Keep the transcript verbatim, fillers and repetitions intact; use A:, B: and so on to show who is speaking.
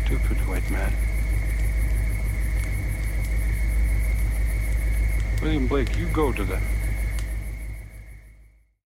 A: stupid white man. William Blake, you go to the